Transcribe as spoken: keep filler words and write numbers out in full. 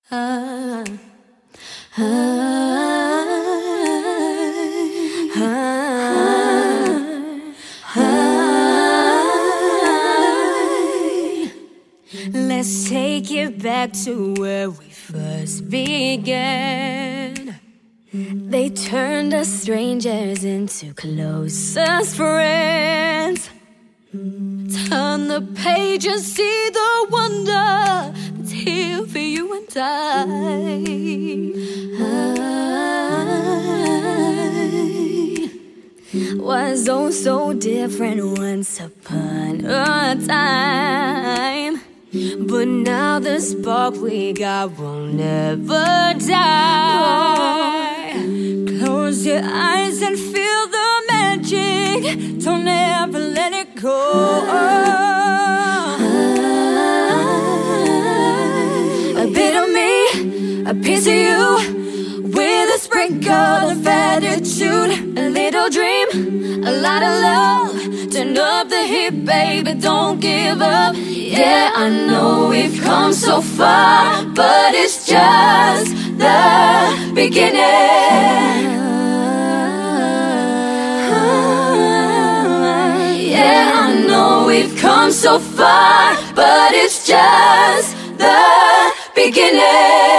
Ah, ah, ah, ah. Let's take it back to where we first began. They turned us strangers into closest friends. Turn the page and see the wonder that's here for you and I. I was oh so different once upon a time, but now the spark we got will never die. Close your eyes and feel the magic. Don't ever let it go. A bit of me, a piece of you, with a sprinkle of attitude, a little dream, a lot of love. Turn up the heat, baby, don't give up. Yeah, I know we've come so far, but it's just the beginning. Yeah, I know we've come so far, but it's just the beginning.